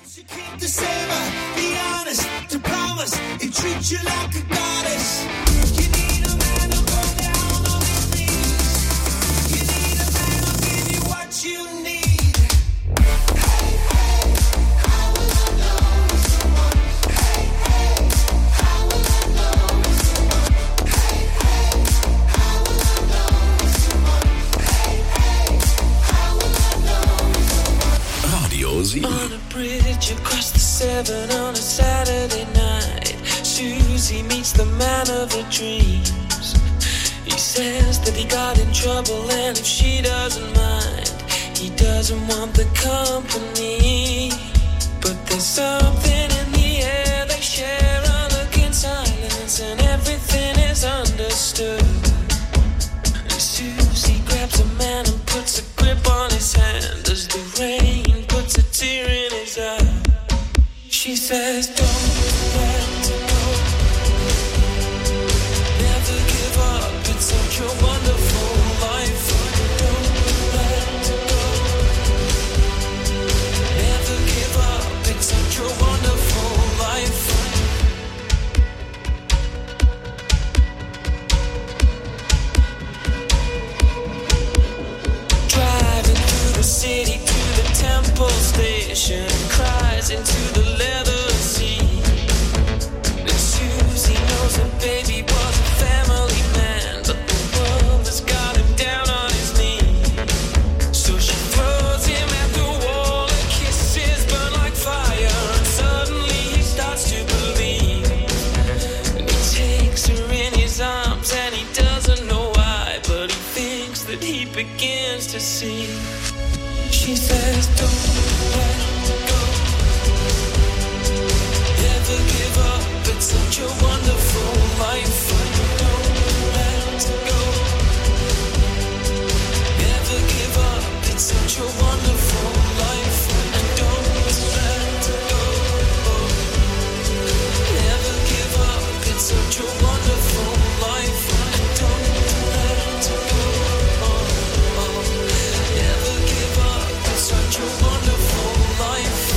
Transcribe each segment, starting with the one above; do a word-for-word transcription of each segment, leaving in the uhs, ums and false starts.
On a bridge across the Severn on a Saturday night, Susie meets the man of her dreams. He says that he got in trouble and if she doesn't mind, he doesn't want the company. But there's something in the air they share, unlooking silence, and everything is understood. And Susie grabs a man and puts a grip on his hand as the rain puts a tear in his eye. She says, don't let it go. Never give up, it's such a wonderful life. Don't let it go. Never give up, it's such a wonderful life. Driving through the city to the Temple Station, cries into the leather seat. And Susie knows her baby was a family man, but the world has got him down on his knees. So she throws him at the wall, her kisses burn like fire, and suddenly he starts to believe. And he takes her in his arms and he doesn't know why, but he thinks that he begins to see. She says, don't let go. Never give up, it's such a wonderful life. Don't let go. Never give up, it's such a wonderful life. And don't let go. Never give up, it's such a wonderful life. And don't let go. Never give up, it's such a wonderful life.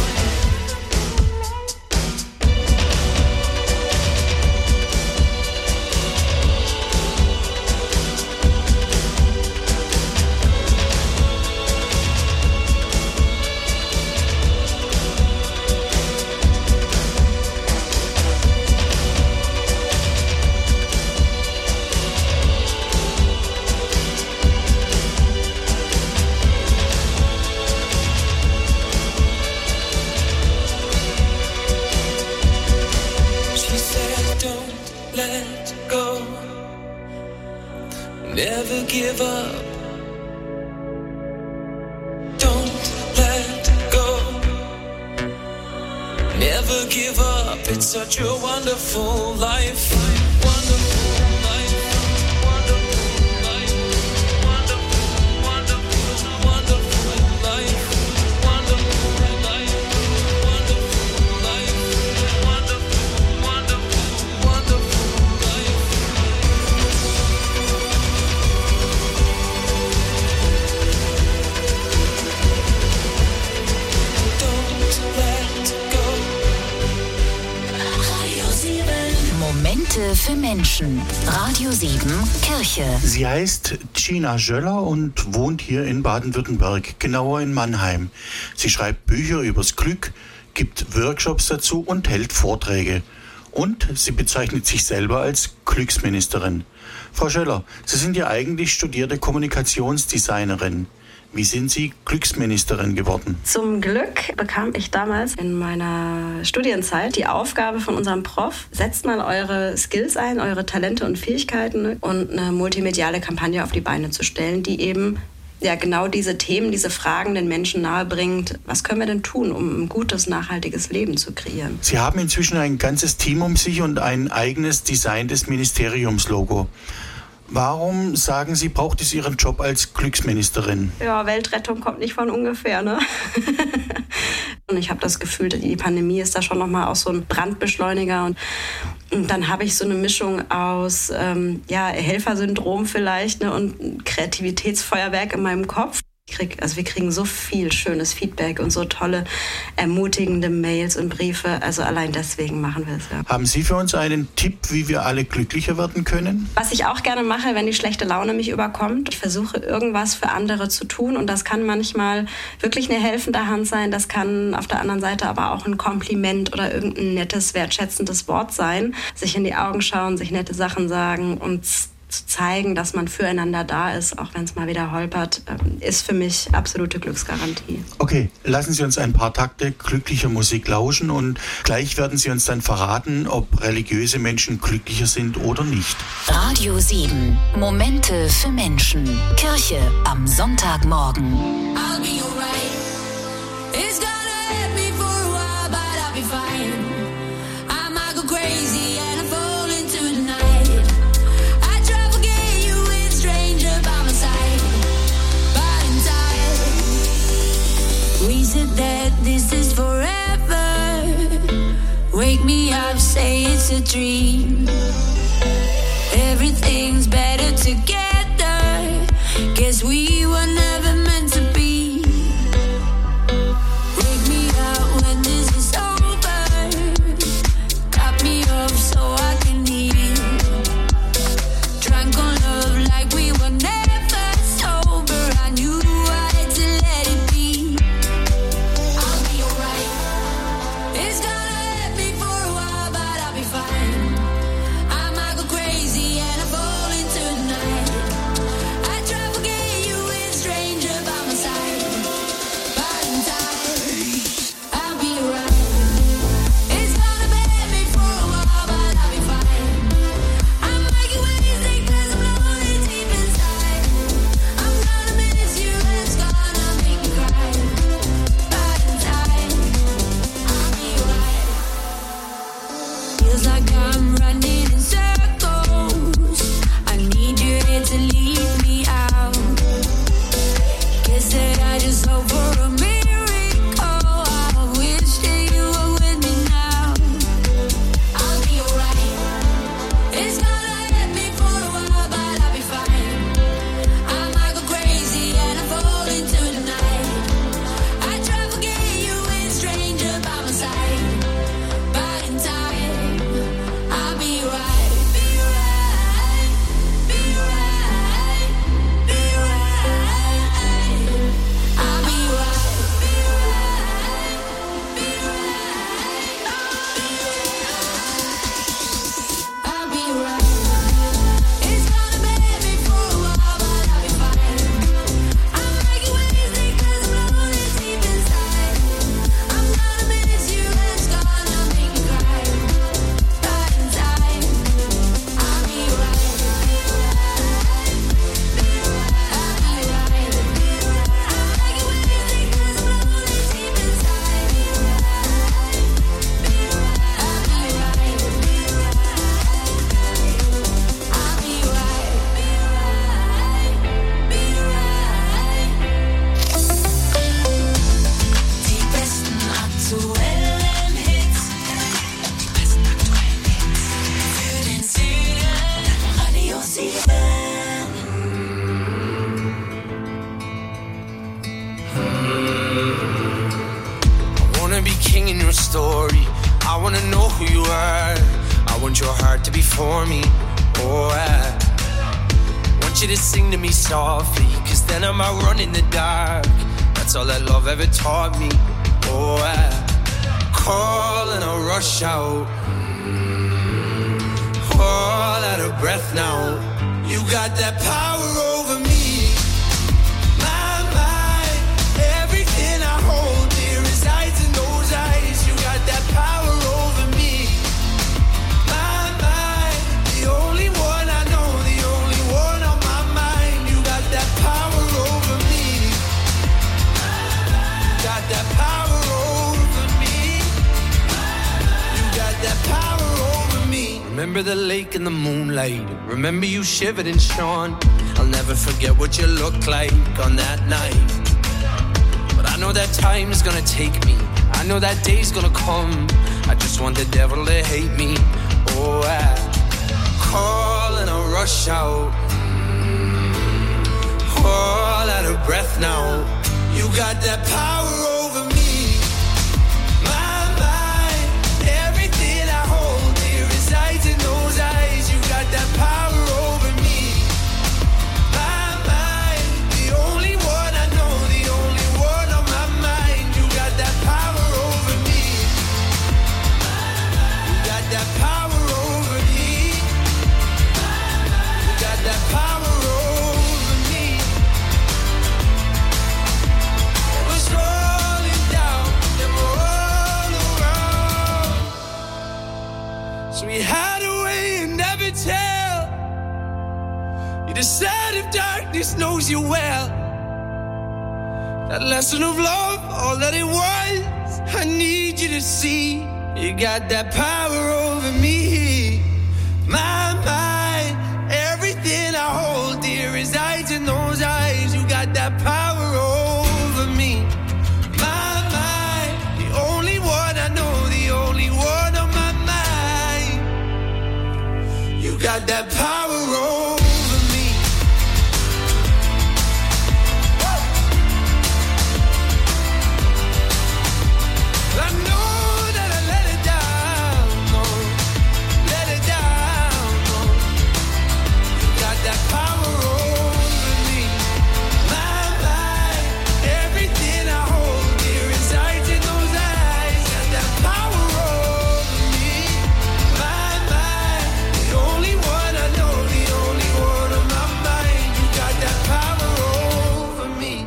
She said, don't let go. Never give up. Don't let go. Never give up. It's such a wonderful life. Wonderful life. Wonderful life. Wonderful, wonderful, wonderful life. Wonderful life. Wonderful life. Wonderful, wonderful, wonderful life. Don't let go. Momente für Menschen. Radio sieben Kirche. Sie heißt Gina Jöller und wohnt hier in Baden-Württemberg, genauer in Mannheim. Sie schreibt Bücher übers Glück, gibt Workshops dazu und hält Vorträge. Und sie bezeichnet sich selber als Glücksministerin. Frau Jöller, Sie sind ja eigentlich studierte Kommunikationsdesignerin. Wie sind Sie Glücksministerin geworden? Zum Glück bekam ich damals in meiner Studienzeit die Aufgabe von unserem Prof, setzt mal eure Skills ein, eure Talente und Fähigkeiten und eine multimediale Kampagne auf die Beine zu stellen, die eben ja genau diese Themen, diese Fragen den Menschen nahebringt. Was können wir denn tun, um ein gutes, nachhaltiges Leben zu kreieren? Sie haben inzwischen ein ganzes Team um sich und ein eigenes designtes Ministeriumslogo. Warum, sagen Sie, braucht es Ihren Job als Glücksministerin? Ja, Weltrettung kommt nicht von ungefähr, ne? Und ich habe das Gefühl, die Pandemie ist da schon nochmal auch so ein Brandbeschleuniger. Und, und dann habe ich so eine Mischung aus ähm, ja, Helfersyndrom vielleicht, ne, und Kreativitätsfeuerwerk in meinem Kopf. Ich krieg, also wir kriegen so viel schönes Feedback und so tolle, ermutigende Mails und Briefe. Also allein deswegen machen wir es, ja. Haben Sie für uns einen Tipp, wie wir alle glücklicher werden können? Was ich auch gerne mache, wenn die schlechte Laune mich überkommt, ich versuche irgendwas für andere zu tun und das kann manchmal wirklich eine helfende Hand sein, das kann auf der anderen Seite aber auch ein Kompliment oder irgendein nettes, wertschätzendes Wort sein. Sich in die Augen schauen, sich nette Sachen sagen und zu zeigen, dass man füreinander da ist, auch wenn es mal wieder holpert, ist für mich absolute Glücksgarantie. Okay, lassen Sie uns ein paar Takte glücklicher Musik lauschen und gleich werden Sie uns dann verraten, ob religiöse Menschen glücklicher sind oder nicht. Radio sieben. Momente für Menschen. Kirche am Sonntagmorgen. I'll be alright. It's gonna hurt me for a while, but I'll be fine. I might go crazy and I fall into the night. I try to forget you with a stranger by my side, but in time we said that this is forever. Wake me up, say it's a dream. Everything's better together. Guess we were never meant to be. Wake me up when this is over. Top me up so I can heal. Drunk on love like we were never sober. I knew I had to let it be. I'll be alright. It's gonna hurt me for a while, but I'll be fine. I might go crazy and I fall into the night. I try to forget you with a stranger by my side, but in time I'll be alright. It's gonna hurt me for a while, but I'll be fine. I might get wasted 'cause I'm lonely deep inside. I'm gonna miss you and it's gonna make me cry, but in time I'll be alright. Feels like I'm running in circles. I need you here to lead me out. Guess that I just hope for a miracle. I wish that you were with me now. I'll be alright. It's gonna hurt me for a while, but I'll be fine. I might go crazy and I fall into the night. I try to forget you with a stranger by my side, but in time I'll be right. Be right. Be right. Be right. I'll be right. Be right. Be right. I'll be right. It's gonna hurt me for a while, but I'll be fine. I might get wasted 'cause I'm lonely deep inside. I'm gonna miss you and it's gonna make me cry, but in time I'll be right. I'll be right. I might get wasted 'cause I'm lonely deep inside. I'll be right. I'll be right. Be right. Die besten aktuellen Hits. Die besten aktuellen Hits. Für den Süden. Radio sieben. I wanna be king in your story. I wanna know who you are. I want your heart to be for me. Oh, I want you to sing to me softly, 'cause then I might run in the dark. That's all that love ever taught me. Oh, I call and I rush out. All out of breath now. You got that power over me. My mind, everything I hold dear resides in those eyes. You got that power over me. My mind, the only one I know, the only one on my mind. You got that power over me. You got that power over me. You got that power over me. Remember the lake in the moonlight. Remember you shivered and shone. I'll never forget what you looked like on that night. But I know that time is gonna take me. I know that day's gonna come. I just want the devil to hate me. Oh, I call and I rush out. fall out of breath now. You got that power over me. My mind, everything I hold dear resides in those eyes. You got that power over me. My mind, the only one I know, the only one on my mind. You got that power over me. You got that power over me. You got that power over me. It was rolling down, then all around. So we hide away and never tell. You decide if darkness knows you well. That lesson of love, all that it was, I need you to see. You got that power over me. My mind, everything I hold dear resides in those eyes. You got that power over me. My mind, the only one I know, the only one on my mind. You got that power over me. I know that I let it down, no, let it down, no. You got that power over me. My mind, everything I hold dear resides in those eyes. Got that power over me. My mind, the only one I know, the only one on my mind. You got that power over me.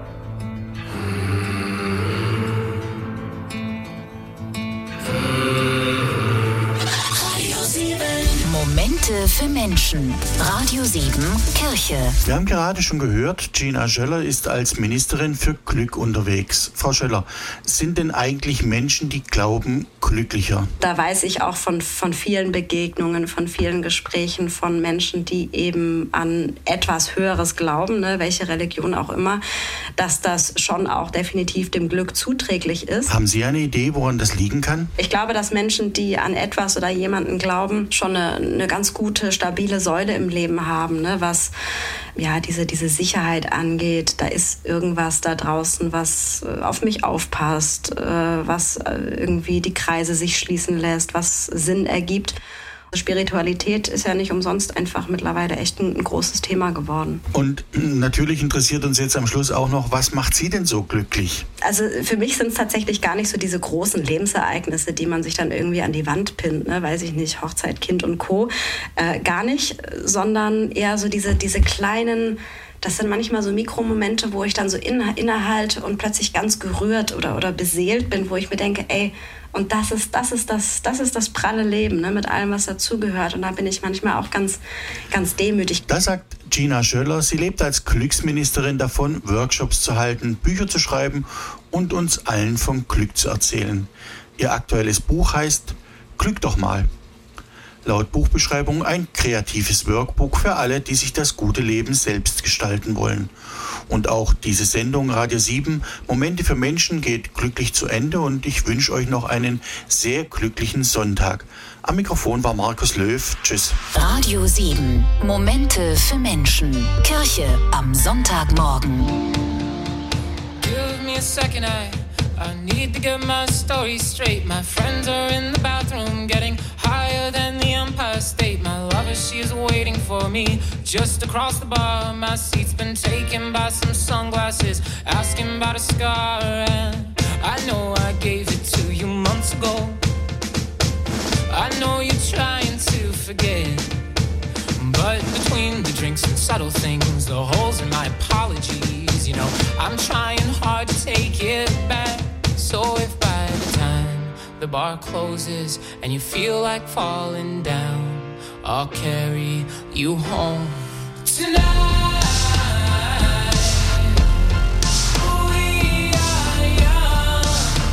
Momente für Menschen. Radio sieben Kirche. Wir haben gerade schon gehört, Gina Schöller ist als Ministerin für Glück unterwegs. Frau Schöller, sind denn eigentlich Menschen, die glauben, glücklicher? Da weiß ich auch von, von vielen Begegnungen, von vielen Gesprächen von Menschen, die eben an etwas Höheres glauben, ne, welche Religion auch immer, dass das schon auch definitiv dem Glück zuträglich ist. Haben Sie eine Idee, woran das liegen kann? Ich glaube, dass Menschen, die an etwas oder jemanden glauben, schon eine, eine ganz gute, stabile Säule im Leben haben, ne, was ja, diese, diese Sicherheit angeht. Da ist irgendwas da draußen, was auf mich aufpasst, was irgendwie die Kreise sich schließen lässt, was Sinn ergibt. Spiritualität ist ja nicht umsonst einfach mittlerweile echt ein, ein großes Thema geworden. Und natürlich interessiert uns jetzt am Schluss auch noch, was macht Sie denn so glücklich? Also für mich sind es tatsächlich gar nicht so diese großen Lebensereignisse, die man sich dann irgendwie an die Wand pinnt, ne? Weiß ich nicht, Hochzeit, Kind und Co. Äh, gar nicht, sondern eher so diese, diese kleinen... Das sind manchmal so Mikromomente, wo ich dann so innehalte und plötzlich ganz gerührt oder, oder beseelt bin, wo ich mir denke, ey, und das ist das, ist das, das, ist das pralle Leben, ne, mit allem, was dazugehört. Und da bin ich manchmal auch ganz, ganz demütig. Das sagt Gina Schöller. Sie lebt als Glücksministerin davon, Workshops zu halten, Bücher zu schreiben und uns allen vom Glück zu erzählen. Ihr aktuelles Buch heißt Glück doch mal. Laut Buchbeschreibung ein kreatives Workbook für alle, die sich das gute Leben selbst gestalten wollen. Und auch diese Sendung Radio sieben, Momente für Menschen, geht glücklich zu Ende und ich wünsche euch noch einen sehr glücklichen Sonntag. Am Mikrofon war Markus Löw. Tschüss. Radio sieben, Momente für Menschen. Kirche am Sonntagmorgen. Give me a second, I, I need to get my story straight. My friends are in the bathroom getting higher than the Empire State. My lover, she's waiting for me just across the bar. My seat's been taken by some sunglasses, asking about a scar. And I know I gave it to you months ago. I know you're trying to forget, but between the drinks and subtle things, the holes in my apologies, you know, I'm trying hard to take it back. So if by the time the bar closes and you feel like falling down, I'll carry you home tonight. We are young,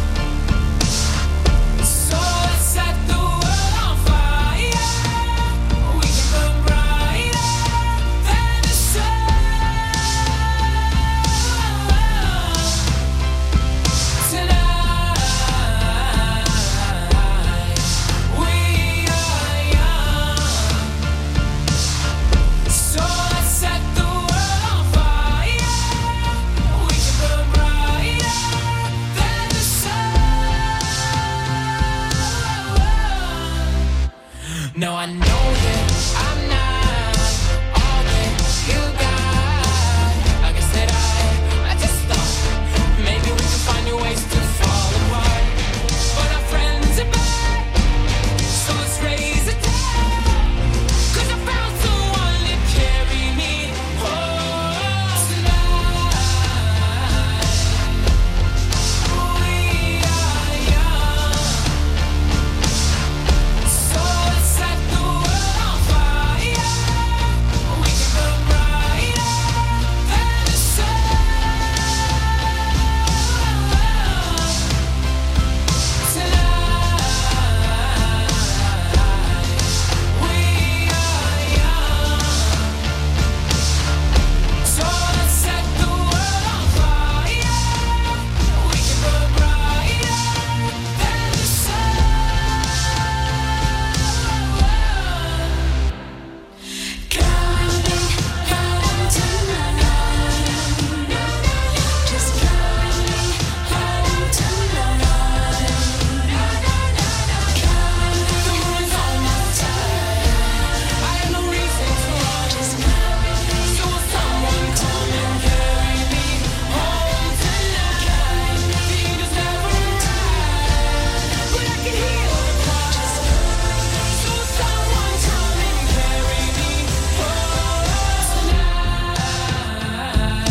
so let's set the world on fire. We can burn brighter than the sun tonight. We are young, so let's set the No, I know that I'm not all that you got. I guess that I, I just thought maybe we could find new ways to fall apart. But our friends are back, so let's raise a toast. 'Cause I found someone to carry me home tonight. We are young, so let's set the world on fire. We can burn brighter than the sun tonight. We are young, so let's set the world on fire. We can burn brighter than the sun. Carry me home tonight. Just carry me home tonight. Carry me, the moon is on my side. I have no reason to run. Just carry me, so will someone come and carry me home tonight. The angels never arrive, but I can hear the cry. So will someone come and carry me home tonight.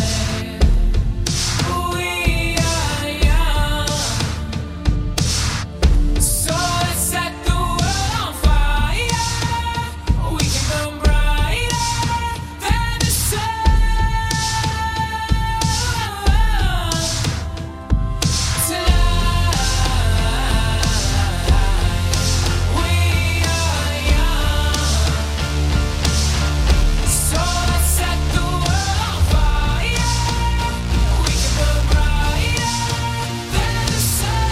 We are young, so let's set the world on fire. We can burn brighter than the sun tonight. We are young, so let's set the world on fire. We can burn brighter than the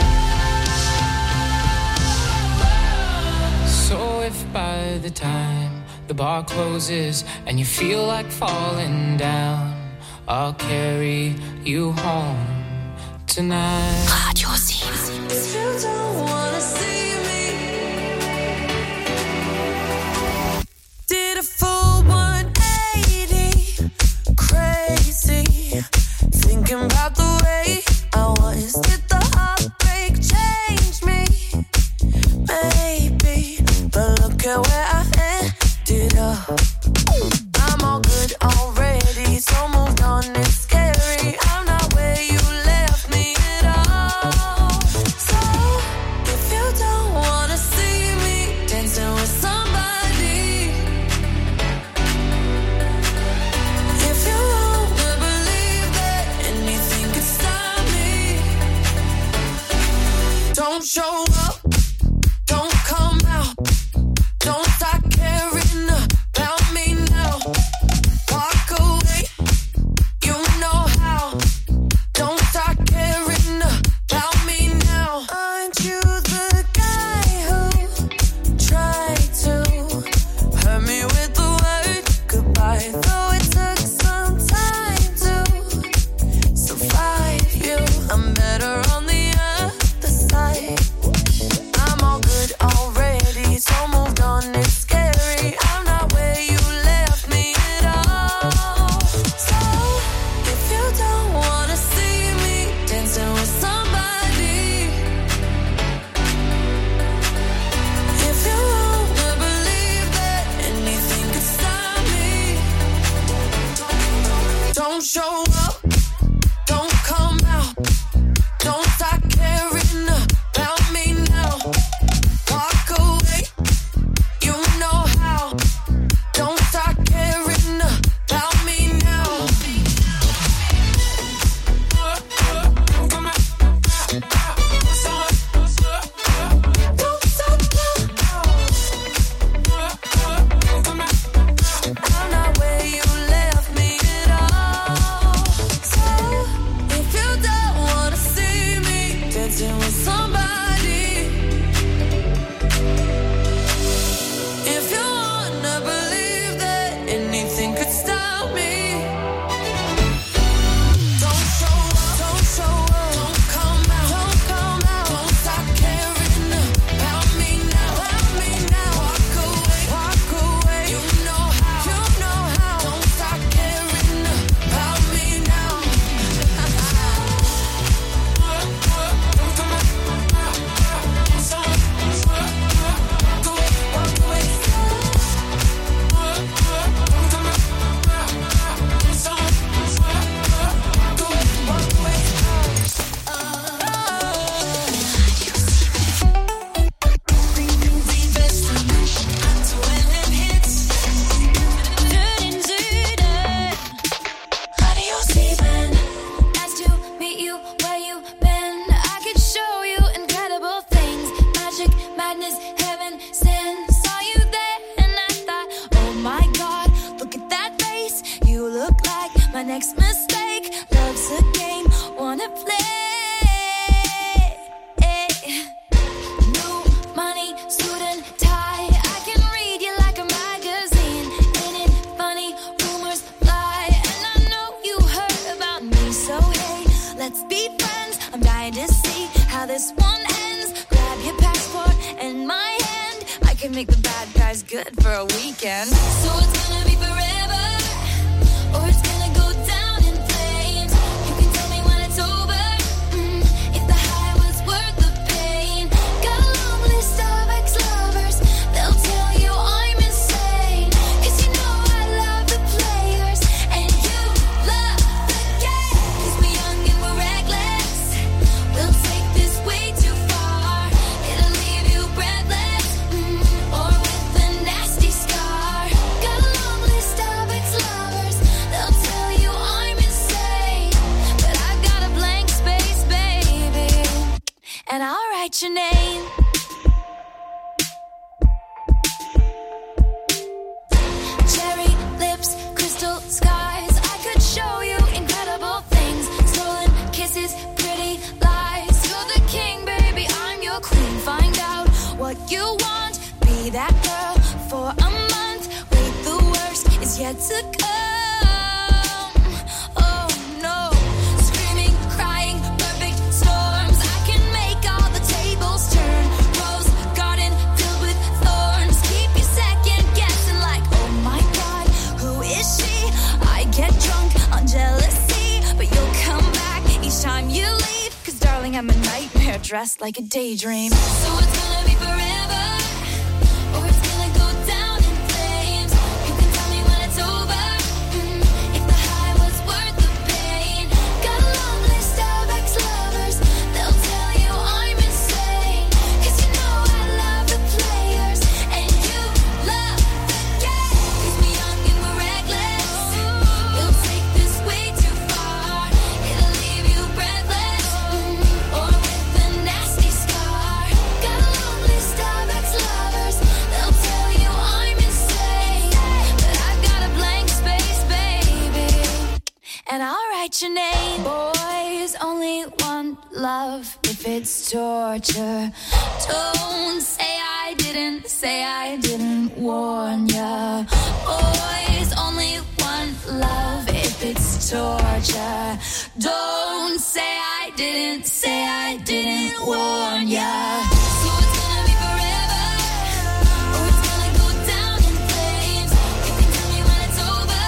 sun. So if by the time the bar closes and you feel like falling down, I'll carry you home tonight. Radio sieben. If you don't wanna see me, did a full one eighty, crazy, thinking about the way I was. Did the heartbreak change me? Maybe, but look at where I ended up. I'm all good already, so moved on. It's scary. I'm not where you left me at all. So if you don't wanna see me dancing with somebody, if you wanna believe that anything could stop me, don't show up, don't come out, don't start caring about me now. Walk away, you know how. Don't start caring about me now. Aren't you the guy who tried to hurt me with the word goodbye? Though it took some time to survive you, I'm better on the other side. can make the bad guys good for a weekend. So it's gonna be forever, or it's gonna go down in flames. You can tell me when it's over, mm, if the high was worth the pain. Got a long list of ex-lovers, they'll tell you I'm insane. Cause you know I love the players, and you love the game. Cause we're young and we're reckless, we'll take this way too far. It'll leave you breathless, mm, or with a nasty scar. Got a long list of ex-lovers, they'll tell you I'm insane. But I've got a blank space, baby, and I'll write your name. Cherry lips, crystal skies, I could show you incredible things. Stolen kisses, pretty lies. You're the king, baby, I'm your queen. Find out what you want, be that girl for a month. Wait, the worst is yet to come. Oh no, screaming, crying, perfect storms. I can make all the tables turn. Rose garden filled with thorns. Keep you second guessing like, oh my god, who is she? I get drunk on jealousy, but you'll come back each time you leave. Cause darling, I'm a nightmare dressed like a daydream. So it's gonna be forever, or it's gonna go down in flames. You can tell me when it's over, mm, if the high was worth the pain. Got a long list of ex-lovers, they'll tell you I'm insane. Cause you know I love the players, and you love the game. Cause we're young and we're reckless, we'll take this way too far. It'll leave you breathless, mm, or with a nasty scar. Got a long list of ex-lovers, they'll tell you I'm insane. But I've got a blank space, baby, and I'll write your name. Boys only want love if it's torture. Don't say I didn't, say I didn't warn ya. Boys only want love if it's torture. Don't say I didn't, say I didn't warn ya. So it's gonna be forever, or it's gonna go down in flames. You can tell me when it's over,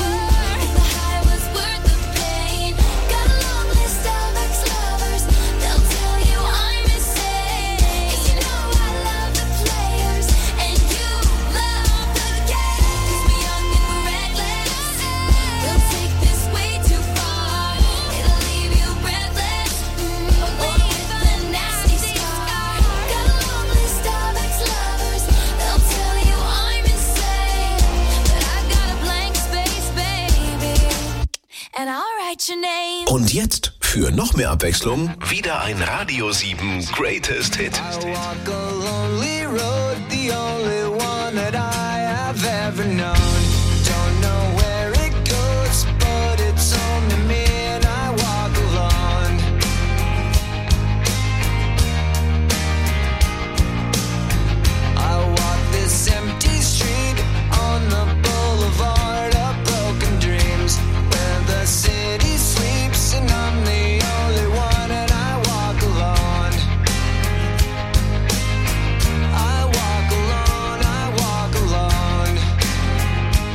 if the high was worth the pain. Got a long list of ex-lovers, they'll tell you I'm insane. Cause you know I love the players, and you love the game. Cause we're young and we're reckless, we'll take this way too far. It'll leave you breathless, mm, or with a nasty scar. Got a long list of ex-lovers, they'll tell you I'm insane. But I've got a blank space, baby, and I'll write your name. Und jetzt, für noch mehr Abwechslung, wieder ein Radio sieben Greatest Hit. I walk a lonely road, the only one that I have ever known. Don't know where it goes, but it's home to me, and I walk alone. I walk this empty street on the boulevard of broken dreams, where the city sleeps and I'm the only one, and I walk alone. I walk alone, I walk alone.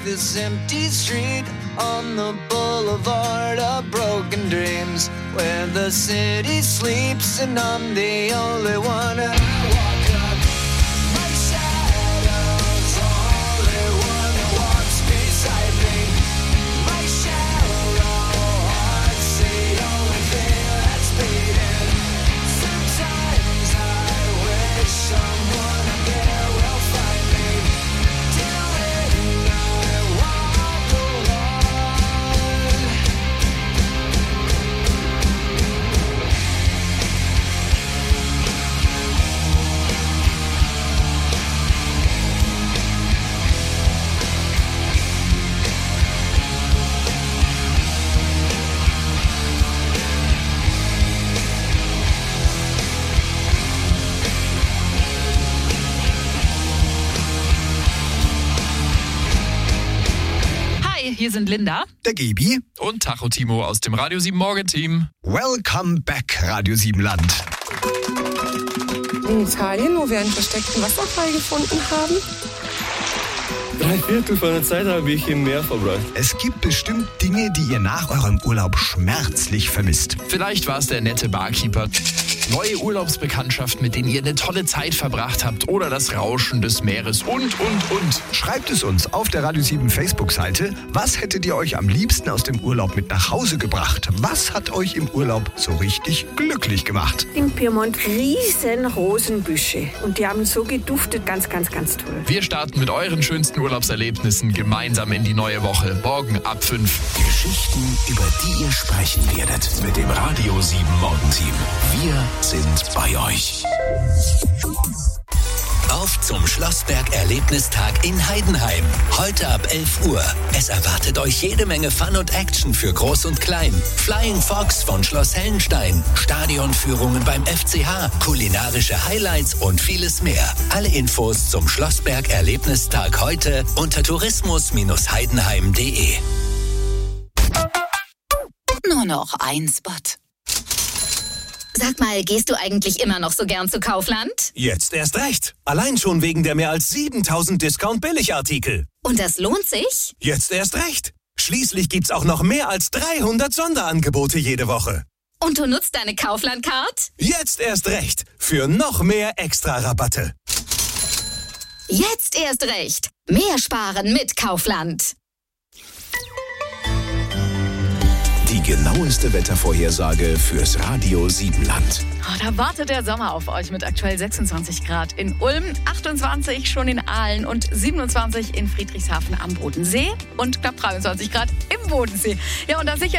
this empty street on the boulevard of broken dreams, where the city sleeps and I'm the only one. And I walk up, my shadow's the only one that walks beside me. My shallow heart's the only thing that's beating. Sometimes I wish someone up there will find me. Till then I walk alone. Hi, hier sind Linda Der Gebi. Und Tacho Timo aus dem Radio sieben Morgen-Team. Welcome back, Radio sieben Land. In Italien, wo wir einen versteckten Wasserfall gefunden haben. Drei Viertel von der Zeit habe ich im Meer verbracht. Es gibt bestimmt Dinge, die ihr nach eurem Urlaub schmerzlich vermisst. Vielleicht war es der nette Barkeeper, neue Urlaubsbekanntschaften, mit denen ihr eine tolle Zeit verbracht habt oder das Rauschen des Meeres und, und, und. Schreibt es uns auf der Radio sieben Facebook-Seite. Was hättet ihr euch am liebsten aus dem Urlaub mit nach Hause gebracht? Was hat euch im Urlaub so richtig glücklich gemacht? Im Piemont riesen Rosenbüsche. Und die haben so geduftet, ganz, ganz, ganz toll. Wir starten mit euren schönsten Urlaubserlebnissen gemeinsam in die neue Woche. Morgen ab fünf. Geschichten, über die ihr sprechen werdet. Mit dem Radio sieben Morgen-Team. Wir sind bei euch. Auf zum Schlossberg-Erlebnistag in Heidenheim. Heute ab elf Uhr. Es erwartet euch jede Menge Fun und Action für Groß und Klein. Flying Fox von Schloss Hellenstein, Stadionführungen beim F C H, kulinarische Highlights und vieles mehr. Alle Infos zum Schlossberg-Erlebnistag heute unter tourismus heidenheim punkt de. Nur noch ein Spot. Sag mal, gehst du eigentlich immer noch so gern zu Kaufland? Jetzt erst recht. Allein schon wegen der mehr als siebentausend Discount-Billigartikel. Und das lohnt sich? Jetzt erst recht. Schließlich gibt's auch noch mehr als dreihundert Sonderangebote jede Woche. Und du nutzt deine Kaufland-Card? Jetzt erst recht. Für noch mehr Extra-Rabatte. Jetzt erst recht. Mehr sparen mit Kaufland. Die genaueste Wettervorhersage fürs Radio sieben Land. Oh, da wartet der Sommer auf euch mit aktuell sechsundzwanzig Grad in Ulm, achtundzwanzig schon in Aalen und siebenundzwanzig in Friedrichshafen am Bodensee und knapp dreiundzwanzig Grad im Bodensee. Ja, und da sicher